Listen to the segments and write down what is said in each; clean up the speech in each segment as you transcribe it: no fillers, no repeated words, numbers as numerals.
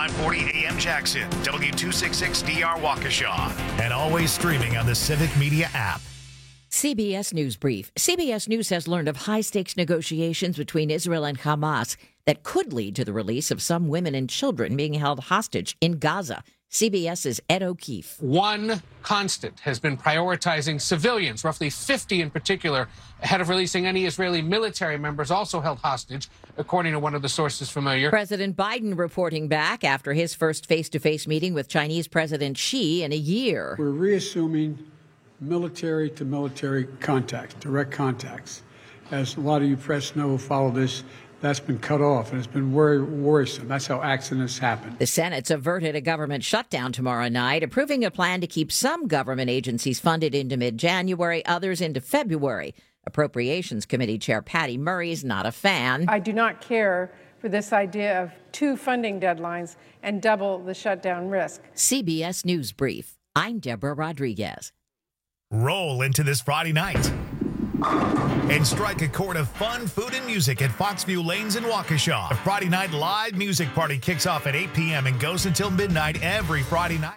540 AM Jackson, W266DR Waukesha, and always streaming on the Civic Media app. CBS News Brief. CBS News has learned of high-stakes negotiations between Israel and Hamas that could lead to the release of some women and children being held hostage in Gaza. CBS's Ed O'Keefe. One constant has been prioritizing civilians, roughly 50 in particular, ahead of releasing any Israeli military members also held hostage, according to one of the sources familiar. President Biden reporting back after his first face-to-face meeting with Chinese President Xi in a year. We're reassuming military-to-military contacts, direct contacts. As a lot of you press know who follow this, that's been cut off, and it's been very worrisome. That's how accidents happen. The Senate's averted a government shutdown tomorrow night, approving a plan to keep some government agencies funded into mid-January, others into February. Appropriations Committee Chair Patty Murray is not a fan. I do not care for this idea of 2 funding deadlines and double the shutdown risk. CBS News Brief. I'm Deborah Rodriguez. Roll into this Friday night and strike a chord of fun, food, and music at Foxview Lanes in Waukesha. A Friday night live music party kicks off at 8 p.m. and goes until midnight every Friday night.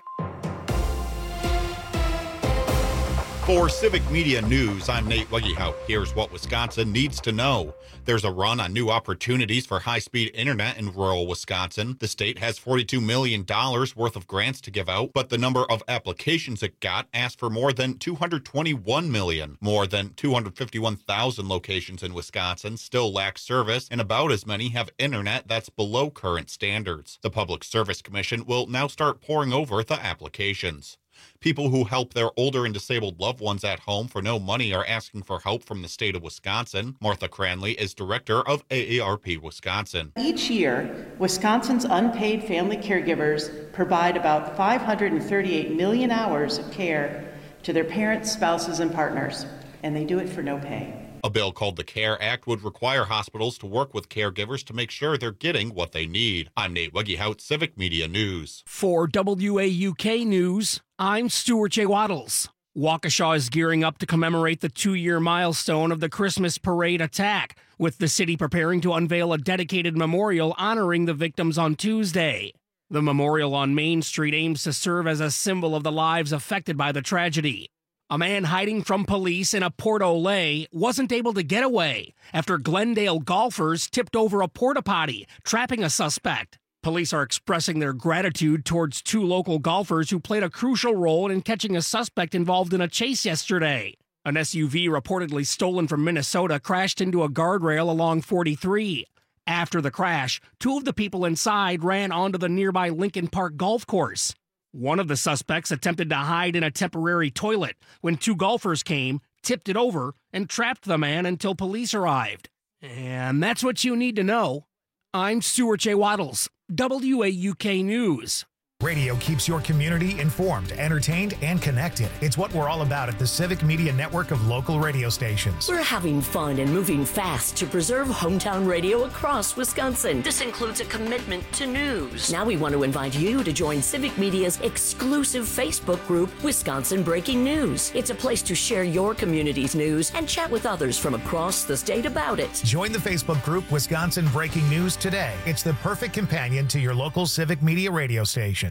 For Civic Media News, I'm Nate Weggehout. Here's what Wisconsin needs to know. There's a run on new opportunities for high-speed internet in rural Wisconsin. The state has $42 million worth of grants to give out, but the number of applications it got asked for more than $221 million. More than 251,000 locations in Wisconsin still lack service, and about as many have internet that's below current standards. The Public Service Commission will now start poring over the applications. People who help their older and disabled loved ones at home for no money are asking for help from the state of Wisconsin. Martha Cranley is director of AARP Wisconsin. Each year, Wisconsin's unpaid family caregivers provide about 538 million hours of care to their parents, spouses, and partners, and they do it for no pay. A bill called the CARE Act would require hospitals to work with caregivers to make sure they're getting what they need. I'm Nate Weggehout, Civic Media News. For WAUK News, I'm Stuart J. Waddles. Waukesha is gearing up to commemorate the 2-year milestone of the Christmas parade attack, with the city preparing to unveil a dedicated memorial honoring the victims on Tuesday. The memorial on Main Street aims to serve as a symbol of the lives affected by the tragedy. A man hiding from police in a Port Olay wasn't able to get away after Glendale golfers tipped over a porta-potty, trapping a suspect. Police are expressing their gratitude towards 2 local golfers who played a crucial role in catching a suspect involved in a chase yesterday. An SUV reportedly stolen from Minnesota crashed into a guardrail along 43. After the crash, 2 of the people inside ran onto the nearby Lincoln Park golf course. One of the suspects attempted to hide in a temporary toilet when 2 golfers came, tipped it over, and trapped the man until police arrived. And that's what you need to know. I'm Stuart J. Waddles, WAUK News. Radio keeps your community informed, entertained, and connected. It's what we're all about at the Civic Media Network of local radio stations. We're having fun and moving fast to preserve hometown radio across Wisconsin. This includes a commitment to news. Now we want to invite you to join Civic Media's exclusive Facebook group, Wisconsin Breaking News. It's a place to share your community's news and chat with others from across the state about it. Join the Facebook group Wisconsin Breaking News today. It's the perfect companion to your local Civic Media radio station.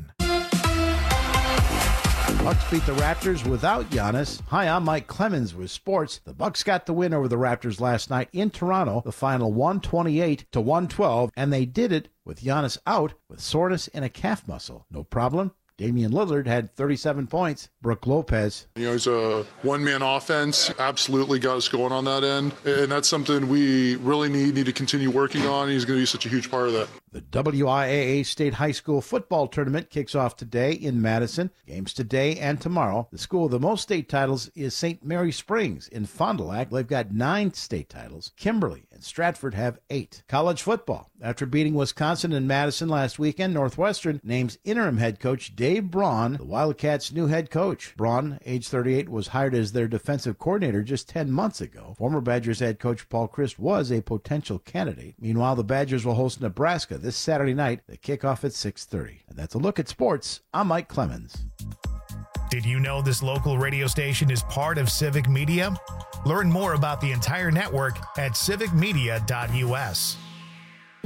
Bucks beat the Raptors without Giannis. Hi, I'm Mike Clemens with sports. The Bucks got the win over the Raptors last night in Toronto, the final 128-112, and they did it with Giannis out with soreness in a calf muscle. No problem. Damian Lillard had 37 points. Brook Lopez. He's a one-man offense. Absolutely got us going on that end. And that's something we really need to continue working on. He's going to be such a huge part of that. The WIAA State High School Football Tournament kicks off today in Madison. Games today and tomorrow. The school with the most state titles is St. Mary Springs in Fond du Lac. They've got 9 state titles. Kimberly and Stratford have 8. College football. After beating Wisconsin and Madison last weekend, Northwestern names interim head coach Dave Braun the Wildcats' new head coach. Braun, age 38, was hired as their defensive coordinator just 10 months ago. Former Badgers head coach Paul Chryst was a potential candidate. Meanwhile, the Badgers will host Nebraska this Saturday night. They kick off at 6:30. And that's a look at sports. I'm Mike Clemens. Did you know this local radio station is part of Civic Media? Learn more about the entire network at civicmedia.us.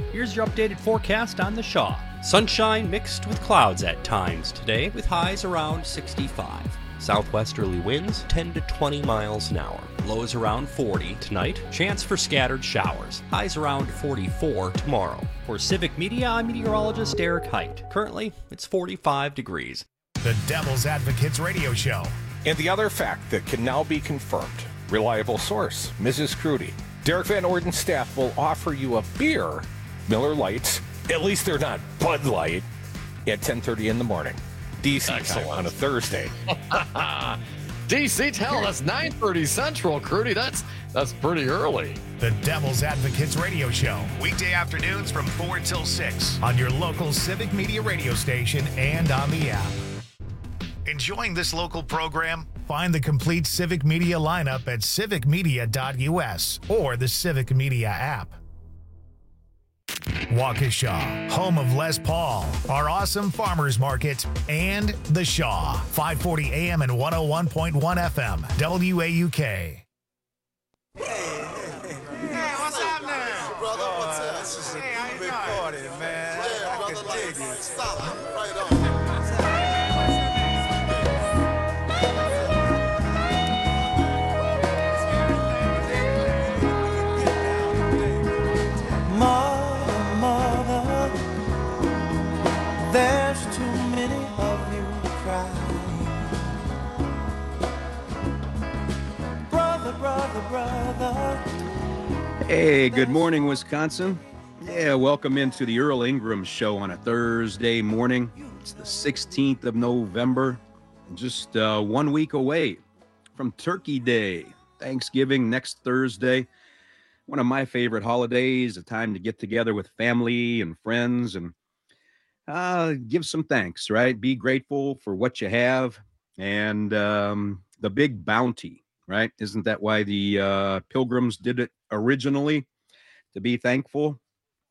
Here's your updated forecast on the Shaw. Sunshine mixed with clouds at times today, with highs around 65. Southwesterly winds 10 to 20 miles an hour. Lows around 40 tonight. Chance for scattered showers. Highs around 44 tomorrow. For Civic Media, I'm meteorologist Eric Height. Currently, it's 45 degrees. The Devil's Advocates Radio Show. And the other fact that can now be confirmed. Reliable source, Mrs. Crudy. Derek Van Orden's staff will offer you a beer, Miller Lights, at least they're not Bud Light, at 10:30 in the morning. DC time on a Thursday. DC, tell us 9:30 Central, Crudy. That's pretty early. The Devil's Advocates Radio Show. Weekday afternoons from 4 till 6 on your local Civic Media radio station and on the app. Enjoying this local program? Find the complete Civic Media lineup at civicmedia.us or the Civic Media app. Waukesha, home of Les Paul, our awesome farmers market, and The Shaw, 540 AM and 101.1 FM, WAUK. Hey, what's up now? Brother, what's up? This is a big party, man. Yeah, brother, I can dig it. Solid, right on. Mother, there's too many of you crying. Brother. Hey, good morning, Wisconsin. Yeah, welcome into the Earl Ingram Show on a Thursday morning. It's the 16th of November, just 1 week away from Turkey Day, Thanksgiving next Thursday. One of my favorite holidays, a time to get together with family and friends and give some thanks, right? Be grateful for what you have and the big bounty, right? Isn't that why the Pilgrims did it originally, to be thankful?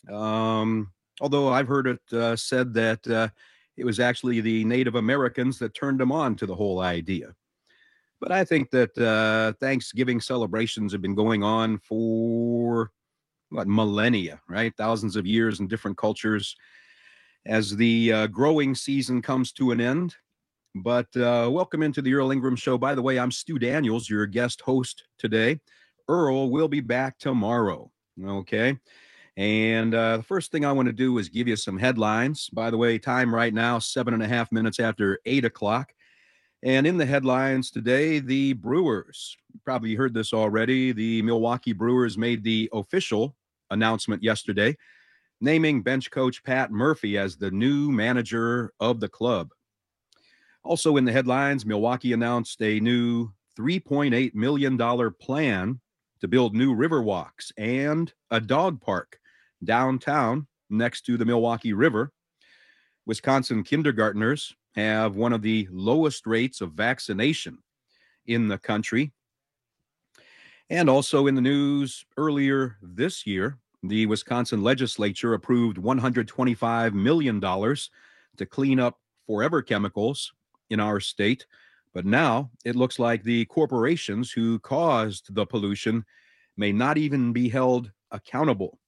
Although I've heard it said that it was actually the Native Americans that turned them on to the whole idea. But I think that Thanksgiving celebrations have been going on for, millennia, right? Thousands of years in different cultures as the growing season comes to an end. But welcome into the Earl Ingram Show. By the way, I'm Stu Daniels, your guest host today. Earl will be back tomorrow, okay? And the first thing I want to do is give you some headlines. By the way, time right now, 7.5 minutes after 8 o'clock. And in the headlines today, the Brewers, you probably heard this already, the Milwaukee Brewers made the official announcement yesterday, naming bench coach Pat Murphy as the new manager of the club. Also in the headlines, Milwaukee announced a new $3.8 million plan to build new river walks and a dog park downtown next to the Milwaukee River. Wisconsin kindergartners have one of the lowest rates of vaccination in the country. And also in the news earlier this year, the Wisconsin legislature approved $125 million to clean up forever chemicals in our state. But now it looks like the corporations who caused the pollution may not even be held accountable.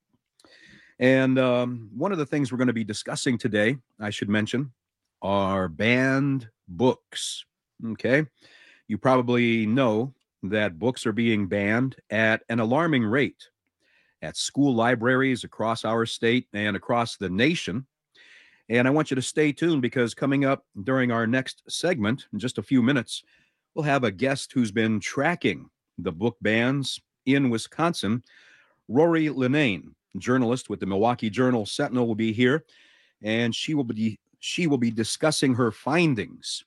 And one of the things we're going to be discussing today, I should mention, are banned books. Okay. You probably know that books are being banned at an alarming rate at school libraries across our state and across the nation. And I want you to stay tuned because coming up during our next segment, in just a few minutes, we'll have a guest who's been tracking the book bans in Wisconsin. Rory Linnane, journalist with the Milwaukee Journal-Sentinel, will be here, and she will be discussing her findings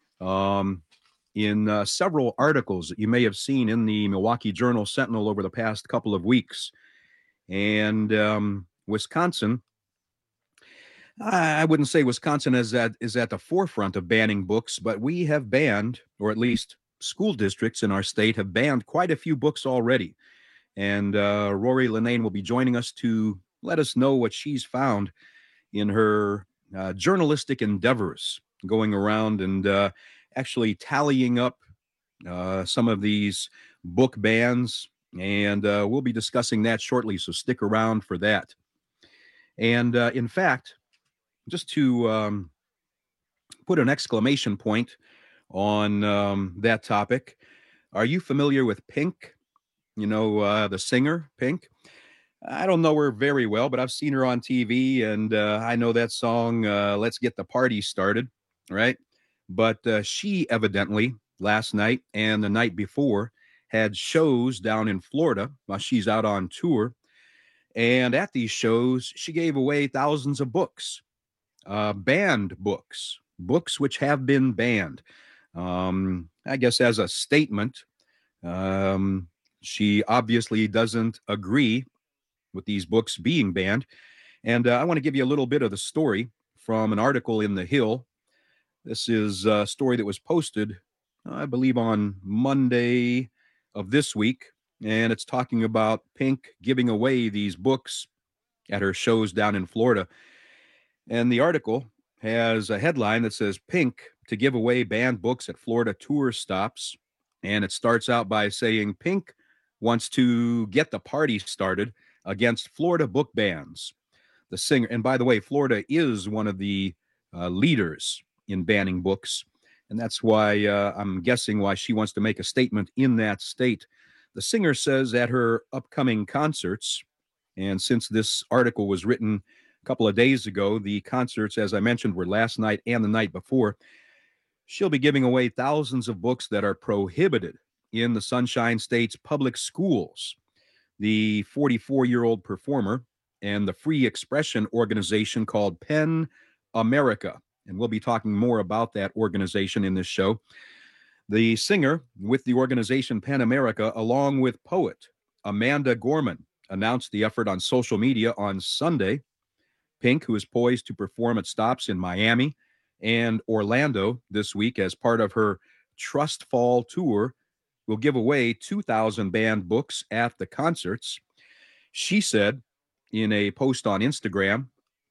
in several articles that you may have seen in the Milwaukee Journal-Sentinel over the past couple of weeks. And Wisconsin, I wouldn't say Wisconsin is at the forefront of banning books, but we have banned, or at least school districts in our state have banned quite a few books already. And Rory Linnane will be joining us to let us know what she's found in her journalistic endeavors, going around and actually tallying up some of these book bans. And we'll be discussing that shortly, so stick around for that. And in fact, just to put an exclamation point on that topic, are you familiar with Pink? You know, the singer Pink? I don't know her very well, but I've seen her on TV, and I know that song, Let's Get the Party Started, right? But she evidently, last night and the night before, had shows down in Florida while she's out on tour. And at these shows, she gave away thousands of books, banned books, books which have been banned. I guess as a statement, she obviously doesn't agree with these books being banned. And I want to give you a little bit of the story from an article in The Hill. This is a story that was posted, I believe, on Monday of this week. And it's talking about Pink giving away these books at her shows down in Florida. And the article has a headline that says, Pink to give away banned books at Florida tour stops. And it starts out by saying, Pink wants to get the party started against Florida book bans. The singer, and by the way, Florida is one of the leaders in banning books, and that's why I'm guessing why she wants to make a statement in that state. The singer says at her upcoming concerts, and since this article was written a couple of days ago, the concerts, as I mentioned, were last night and the night before, she'll be giving away thousands of books that are prohibited in the Sunshine State's public schools. The 44-year-old performer and the free expression organization called PEN America, and we'll be talking more about that organization in this show. The singer with the organization PEN America, along with poet Amanda Gorman, announced the effort on social media on Sunday. Pink, who is poised to perform at stops in Miami and Orlando this week as part of her Trust Fall tour, will give away 2,000 banned books at the concerts. She said in a post on Instagram,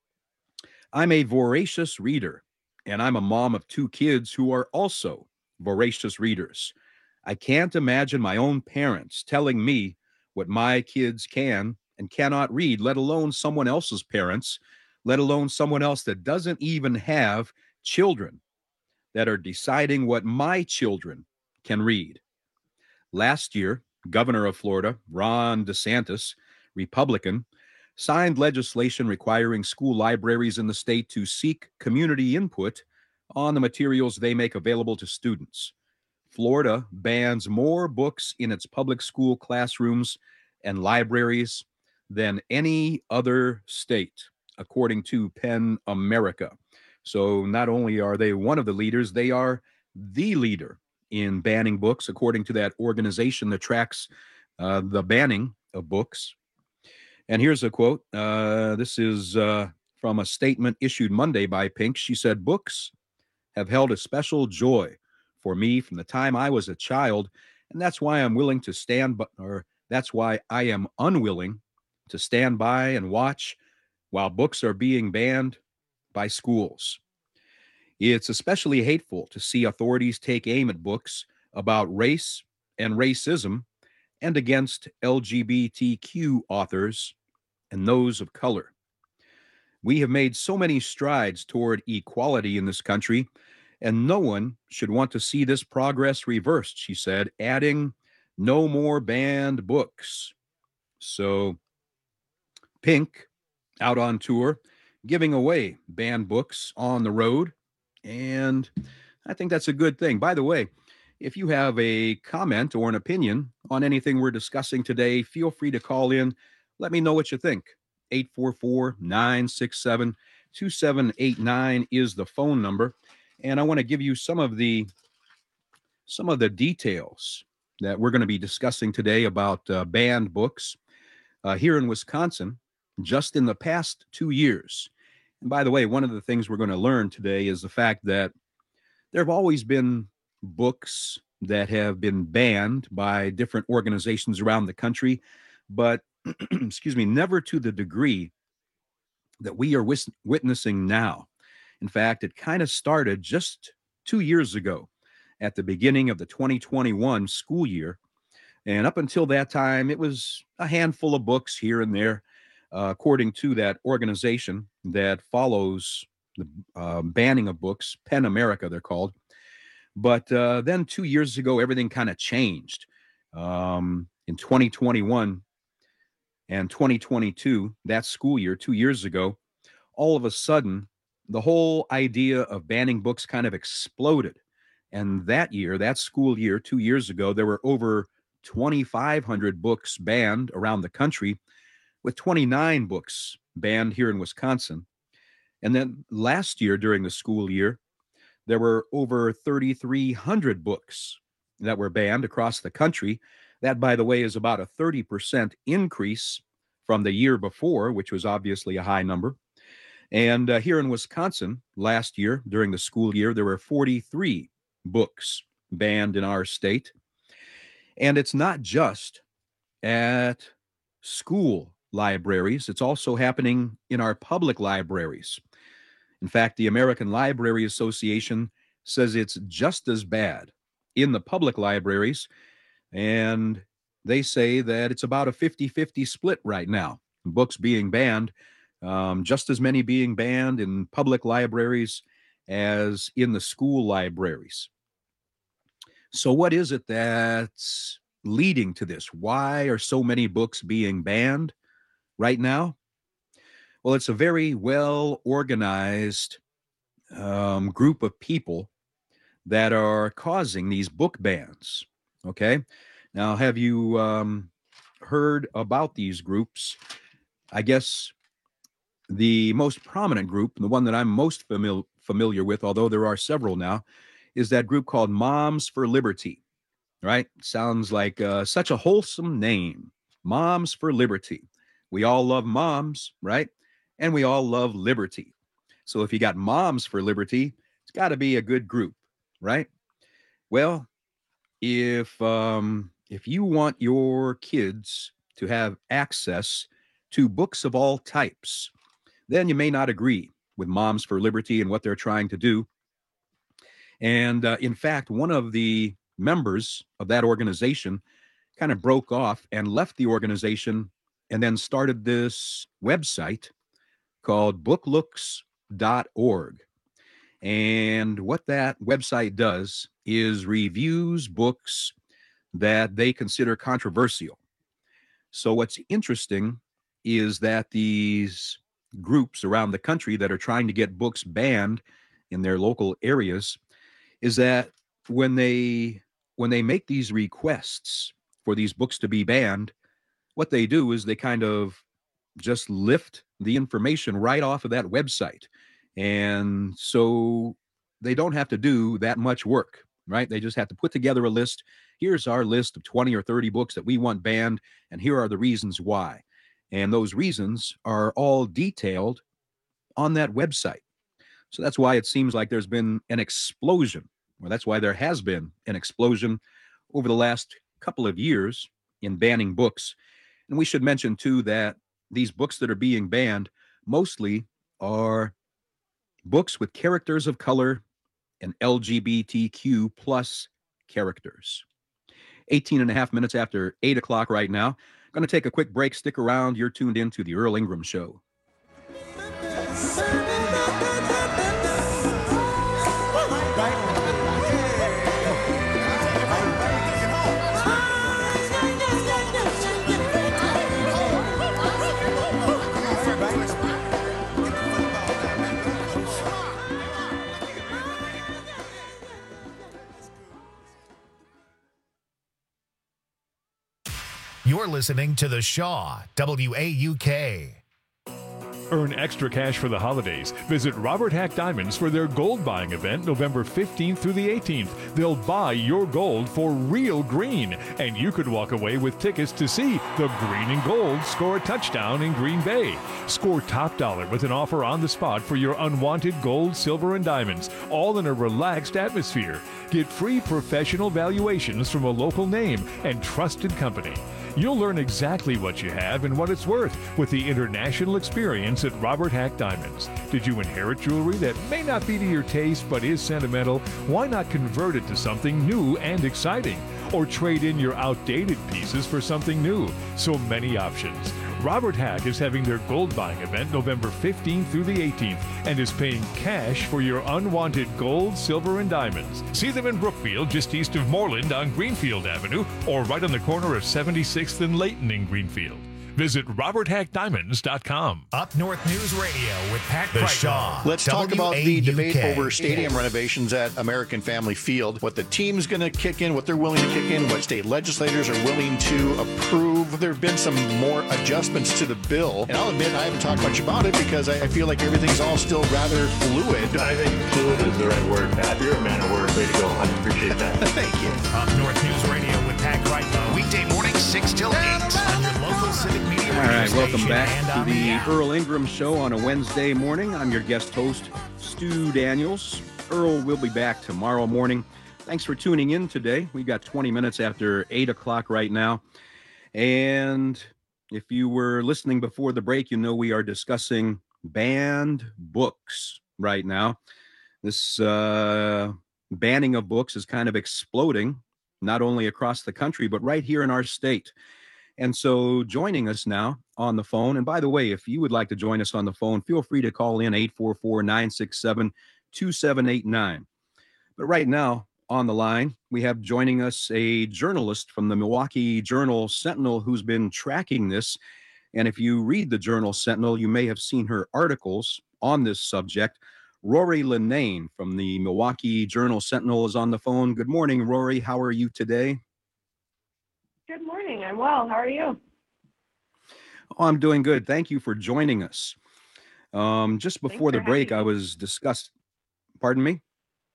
I'm a voracious reader, and I'm a mom of 2 kids who are also voracious readers. I can't imagine my own parents telling me what my kids can and cannot read, let alone someone else's parents, let alone someone else that doesn't even have children, that are deciding what my children can read. Last year, Governor of Florida, Ron DeSantis, Republican, signed legislation requiring school libraries in the state to seek community input on the materials they make available to students. Florida bans more books in its public school classrooms and libraries than any other state, according to PEN America. So not only are they one of the leaders, they are the leader in banning books, according to that organization that tracks the banning of books. And here's a quote. This is from a statement issued Monday by Pink. She said, books have held a special joy for me from the time I was a child, and that's why I'm willing to stand, or that's why I am unwilling to stand by and watch while books are being banned by schools. It's especially hateful to see authorities take aim at books about race and racism and against LGBTQ authors and those of color. We have made so many strides toward equality in this country, and no one should want to see this progress reversed, she said, adding, no more banned books. So Pink, out on tour, giving away banned books on the road. And I think that's a good thing. By the way, if you have a comment or an opinion on anything we're discussing today, feel free to call in. Let me know what you think. 844-967-2789 is the phone number. And I want to give you some of the details that we're going to be discussing today about banned books here in Wisconsin, just in the past 2 years. And by the way, one of the things we're going to learn today is the fact that there have always been books that have been banned by different organizations around the country, but excuse me, never to the degree that we are witnessing now. In fact, it kind of started just 2 years ago at the beginning of the 2021 school year. And up until that time, it was a handful of books here and there. according to that organization that follows the banning of books, PEN America, they're called. But then 2 years ago, everything kind of changed. In 2021 and 2022, that school year, 2 years ago, all of a sudden, the whole idea of banning books kind of exploded. And that year, that school year, 2 years ago, there were over 2,500 books banned around the country, with 29 books banned here in Wisconsin. And then last year, during the school year, there were over 3,300 books that were banned across the country. That, by the way, is about a 30% increase from the year before, which was obviously a high number. And here in Wisconsin, last year, during the school year, there were 43 books banned in our state. And it's not just at school libraries, it's also happening in our public libraries. In fact, the American Library Association says it's just as bad in the public libraries, and they say that it's about a 50-50 split right now. Books being banned, just as many being banned in public libraries as in the school libraries. So what is it that's leading to this? Why are so many books being banned right now? Well, it's a very well-organized group of people that are causing these book bans, okay? Now, have you heard about these groups? I guess the most prominent group, the one that I'm most familiar with, although there are several now, is that group called Moms for Liberty, right? Sounds like such a wholesome name, Moms for Liberty. We all love moms, right? And we all love liberty. So if you got Moms for Liberty, it's got to be a good group, right? Well, if you want your kids to have access to books of all types, then you may not agree with Moms for Liberty and what they're trying to do. And in fact, one of the members of that organization kind of broke off and left the organization and then started this website called booklooks.org. And what that website does is reviews books that they consider controversial. So what's interesting is that these groups around the country that are trying to get books banned in their local areas is that when they make these requests for these books to be banned, what they do is they kind of just lift the information right off of that website. And so they don't have to do that much work, right? They just have to put together a list. Here's our list of 20 or 30 books that we want banned, and here are the reasons why. And those reasons are all detailed on that website. So that's why it seems like there's been an explosion, or that's why there has been an explosion over the last couple of years in banning books. And we should mention, too, that these books that are being banned mostly are books with characters of color and LGBTQ plus characters. 18 and a half minutes after 8 o'clock right now. Going to take a quick break. Stick around. You're tuned in to the Earl Ingram Show. You're listening to The Shaw, WAUK. Earn extra cash for the holidays. Visit Robert Hack Diamonds for their gold buying event November 15th through the 18th. They'll buy your gold for real green, and you could walk away with tickets to see the Green and Gold score a touchdown in Green Bay. Score top dollar with an offer on the spot for your unwanted gold, silver, and diamonds, all in a relaxed atmosphere. Get free professional valuations from a local name and trusted company. You'll learn exactly what you have and what it's worth with the international experience at Robert Hack Diamonds. Did you inherit jewelry that may not be to your taste but is sentimental? Why not convert it to something new and exciting? Or trade in your outdated pieces for something new? So many options. Robert Hack is having their gold buying event November 15th through the 18th and is paying cash for your unwanted gold, silver, and diamonds. See them in Brookfield, just east of Moreland on Greenfield Avenue, or right on the corner of 76th and Layton in Greenfield. Visit RobertHackDiamonds.com. Up North News Radio with Pat Crishaw. Let's talk about the debate WAUK. over stadium renovations at American Family Field, what the team's going to kick in, what they're willing to kick in, what state legislators are willing to approve. There have been some more adjustments to the bill, and I'll admit I haven't talked much about it because I feel like everything's all still rather fluid. I think fluid is the right word, Pat. You're a man of word. Way to go. I appreciate that. Thank you. Up North News Radio with Pat Crishaw. Weekday morning, 6 till 8 on your local Civic Media All radio right, welcome station back and to on the app. Earl Ingram Show on a Wednesday morning. I'm your guest host, Stu Daniels. Earl will be back tomorrow morning. Thanks for tuning in today. We've got 20 minutes after 8 o'clock right now. And if you were listening before the break, you know we are discussing banned books right now. This banning of books is kind of exploding, not only across the country, but right here in our state. And so joining us now on the phone, and by the way, if you would like to join us on the phone, feel free to call in 844-967-2789. But right now on the line, we have joining us a journalist from the Milwaukee Journal-Sentinel who's been tracking this. And if you read the Journal-Sentinel, you may have seen her articles on this subject. Rory Linnane from the Milwaukee Journal-Sentinel is on the phone. Good morning, Rory. How are you today? Good morning. I'm well. How are you? Oh, I'm doing good. Thank you for joining us. Just before the break, I was discussing. Pardon me?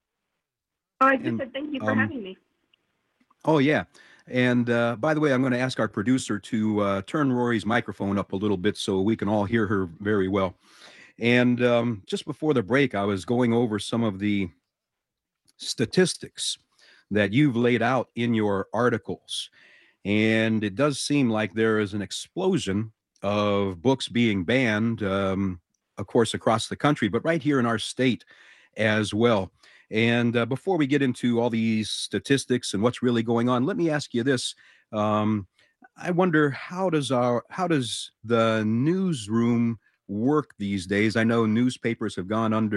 Oh, I just said thank you for having me. Oh, yeah. And by the way, I'm going to ask our producer to turn Rory's microphone up a little bit so we can all hear her very well. And just before the break, I was going over some of the statistics that you've laid out in your articles. And it does seem like there is an explosion of books being banned, of course, across the country, but right here in our state as well. And before we get into all these statistics and what's really going on, let me ask you this. I wonder, how does the newsroom work these days? I know newspapers have gone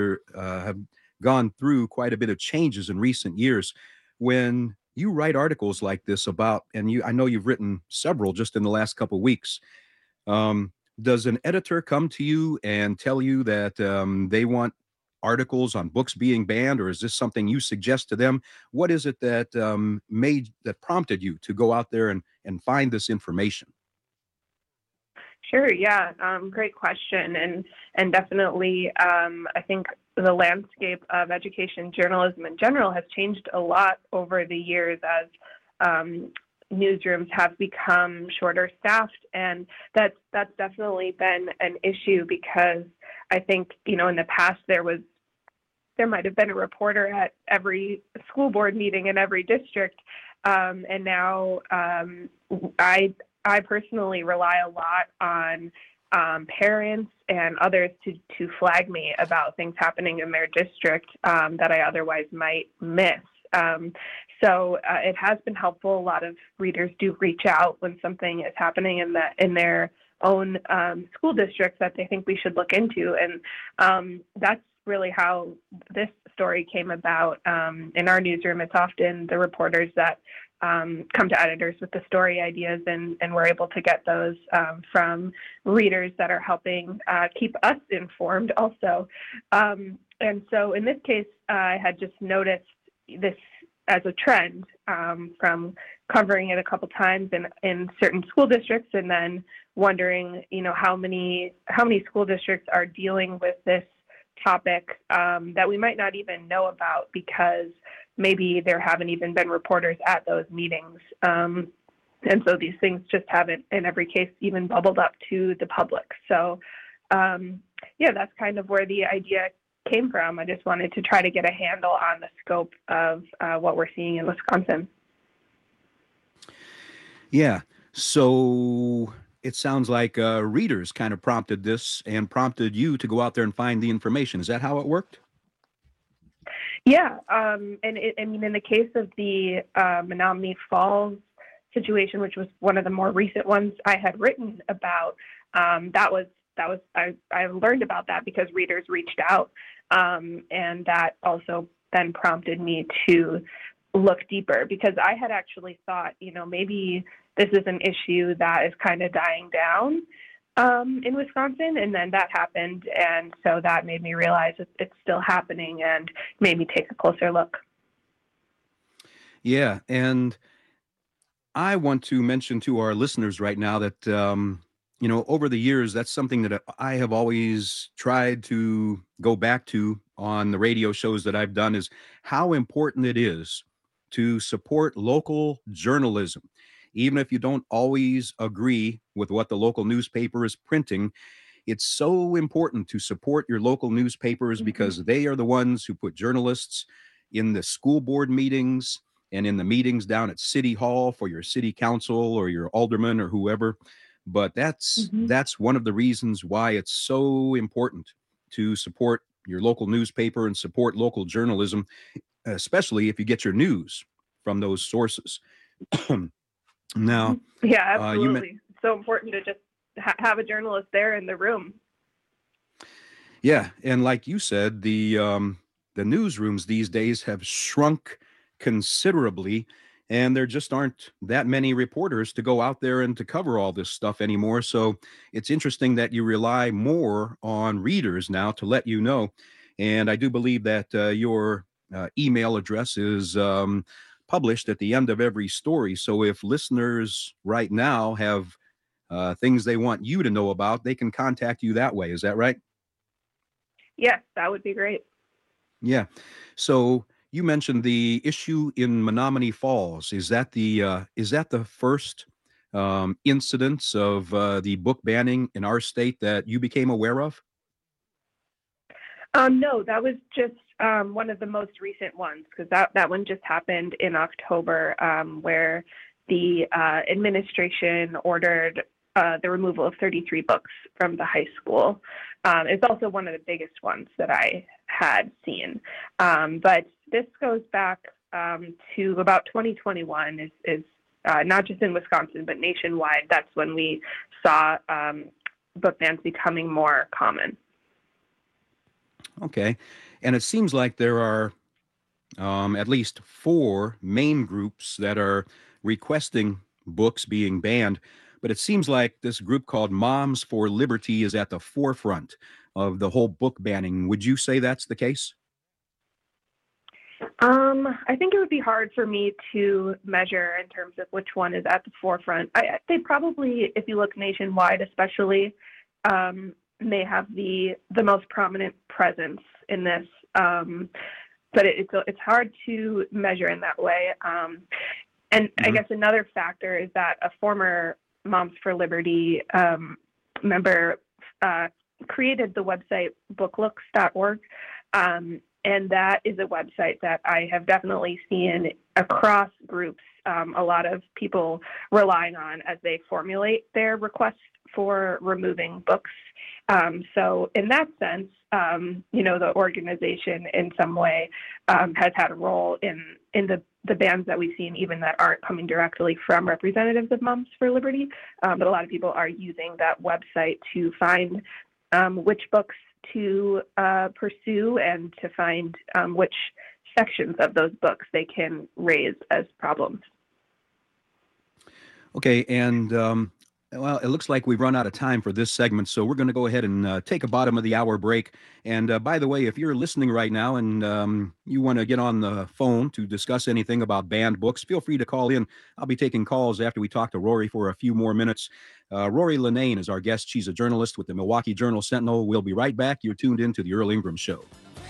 through quite a bit of changes in recent years. When you write articles like this about, and I know you've written several just in the last couple of weeks, does an editor come to you and tell you that they want articles on books being banned, or is this something you suggest to them? What is it that prompted you to go out there and find this information? Sure. Yeah. Great question. And definitely, I think the landscape of education journalism in general has changed a lot over the years as newsrooms have become shorter staffed. And that's definitely been an issue because I think, in the past there might have been a reporter at every school board meeting in every district. And now I personally rely a lot on parents and others to flag me about things happening in their district that I otherwise might miss. So it has been helpful. A lot of readers do reach out when something is happening in their own school districts that they think we should look into. And that's really how this story came about. In our newsroom, it's often the reporters that come to editors with the story ideas, and we're able to get those from readers that are helping keep us informed also. And so in this case, I had just noticed this as a trend from covering it a couple times in certain school districts, and then wondering, how many school districts are dealing with this topic that we might not even know about because maybe there haven't even been reporters at those meetings. And so these things just haven't, in every case, even bubbled up to the public. So, that's kind of where the idea came from. I just wanted to try to get a handle on the scope of what we're seeing in Wisconsin. Yeah. So it sounds like readers kind of prompted this and prompted you to go out there and find the information. Is that how it worked? Yeah. In the case of the Menominee Falls situation, which was one of the more recent ones I had written about, I learned about that because readers reached out, and that also then prompted me to look deeper, because I had actually thought, maybe this is an issue that is kind of dying down in Wisconsin, and then that happened, and so that made me realize it's still happening and made me take a closer look. Yeah, and I want to mention to our listeners right now that, over the years, that's something that I have always tried to go back to on the radio shows that I've done, is how important it is to support local journalism. Even if you don't always agree with what the local newspaper is printing, it's so important to support your local newspapers because they are the ones who put journalists in the school board meetings and in the meetings down at City Hall for your city council or your alderman or whoever. But that's one of the reasons why it's so important to support your local newspaper and support local journalism, especially if you get your news from those sources. Now, yeah, absolutely. It's so important to just have a journalist there in the room. Yeah, and like you said, the newsrooms these days have shrunk considerably, and there just aren't that many reporters to go out there and to cover all this stuff anymore. So it's interesting that you rely more on readers now to let you know. And I do believe that your email address is published at the end of every story. So if listeners right now have things they want you to know about, they can contact you that way. Is that right? Yes, that would be great. Yeah. So you mentioned the issue in Menominee Falls. Is that the first incidence of the book banning in our state that you became aware of? No, that was just one of the most recent ones, because that one just happened in October, where the administration ordered the removal of 33 books from the high school. It's also one of the biggest ones that I had seen. But this goes back to about 2021, is not just in Wisconsin, but nationwide. That's when we saw book bans becoming more common. Okay. And it seems like there are at least 4 main groups that are requesting books being banned. But it seems like this group called Moms for Liberty is at the forefront of the whole book banning. Would you say that's the case? I think it would be hard for me to measure in terms of which one is at the forefront. They probably, if you look nationwide especially, may have the most prominent presence in this, but it's hard to measure in that way. And I guess another factor is that a former Moms for Liberty member created the website booklooks.org, and that is a website that I have definitely seen across groups, a lot of people relying on as they formulate their requests for removing books. So in that sense, the organization in some way has had a role in the bans that we've seen, even that aren't coming directly from representatives of Moms for Liberty. But a lot of people are using that website to find which books to pursue and to find which sections of those books they can raise as problems. Okay, and well, it looks like we've run out of time for this segment, so we're going to go ahead and take a bottom of the hour break. And by the way, if you're listening right now and you want to get on the phone to discuss anything about banned books, feel free to call in. I'll be taking calls after we talk to Rory for a few more minutes. Rory Linnane is our guest. She's a journalist with the Milwaukee Journal-Sentinel. We'll be right back. You're tuned in to the Earl Ingram Show.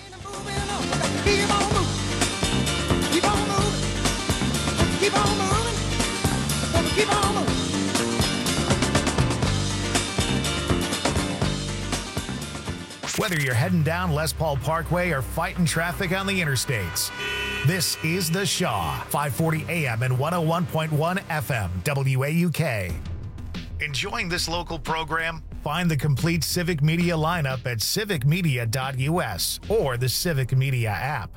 Whether you're heading down Les Paul Parkway or fighting traffic on the interstates, this is The Shaw, 540 AM and 101.1 FM, WAUK. Enjoying this local program? Find the complete Civic Media lineup at civicmedia.us or the Civic Media app.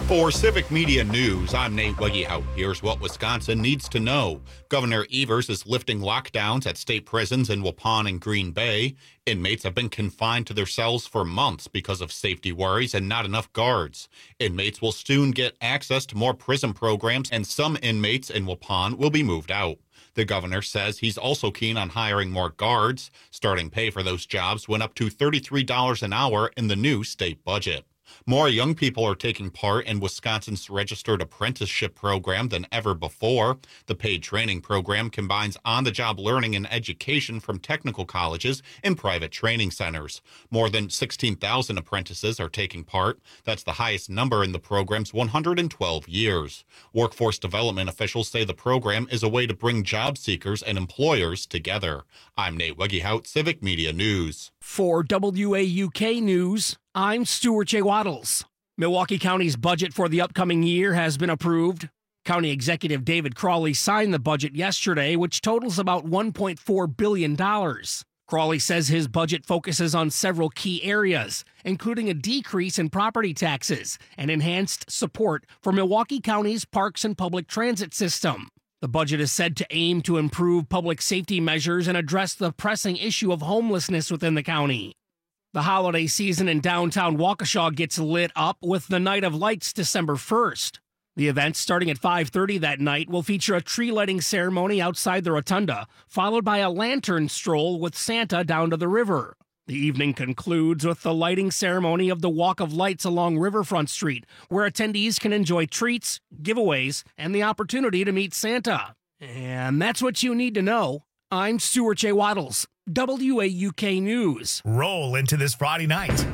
For Civic Media News, I'm Nate Weggiehout. Here's what Wisconsin needs to know. Governor Evers is lifting lockdowns at state prisons in Waupun and Green Bay. Inmates have been confined to their cells for months because of safety worries and not enough guards. Inmates will soon get access to more prison programs, and some inmates in Waupun will be moved out. The governor says he's also keen on hiring more guards. Starting pay for those jobs went up to $33 an hour in the new state budget. More young people are taking part in Wisconsin's registered apprenticeship program than ever before. The paid training program combines on-the-job learning and education from technical colleges and private training centers. More than 16,000 apprentices are taking part. That's the highest number in the program's 112 years. Workforce development officials say the program is a way to bring job seekers and employers together. I'm Nate Weggiehout, Civic Media News. For WAUK News, I'm Stuart J. Waddles. Milwaukee County's budget for the upcoming year has been approved. County Executive David Crawley signed the budget yesterday, which totals about $1.4 billion. Crawley says his budget focuses on several key areas, including a decrease in property taxes and enhanced support for Milwaukee County's parks and public transit system. The budget is said to aim to improve public safety measures and address the pressing issue of homelessness within the county. The holiday season in downtown Waukesha gets lit up with the Night of Lights December 1st. The event, starting at 5:30 that night, will feature a tree lighting ceremony outside the rotunda, followed by a lantern stroll with Santa down to the river. The evening concludes with the lighting ceremony of the Walk of Lights along Riverfront Street, where attendees can enjoy treats, giveaways, and the opportunity to meet Santa. And that's what you need to know. I'm Stuart J. Waddles, WAUK News. Roll into this Friday night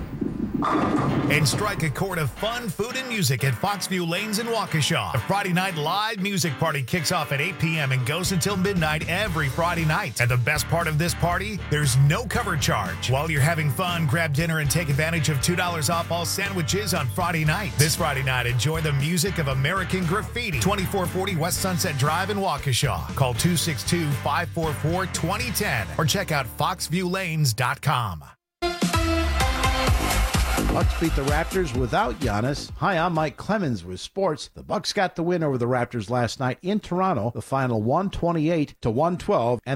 and strike a chord of fun, food, and music at Foxview Lanes in Waukesha. The Friday Night Live Music Party kicks off at 8 p.m. and goes until midnight every Friday night. And the best part of this party, there's no cover charge. While you're having fun, grab dinner and take advantage of $2 off all sandwiches on Friday night. This Friday night, enjoy the music of American Graffiti, 2440 West Sunset Drive in Waukesha. Call 262-544-2010 or check out foxviewlanes.com. Bucks beat the Raptors without Giannis. Hi, I'm Mike Clemens with sports. The Bucks got the win over the Raptors last night in Toronto. The final 128-112, and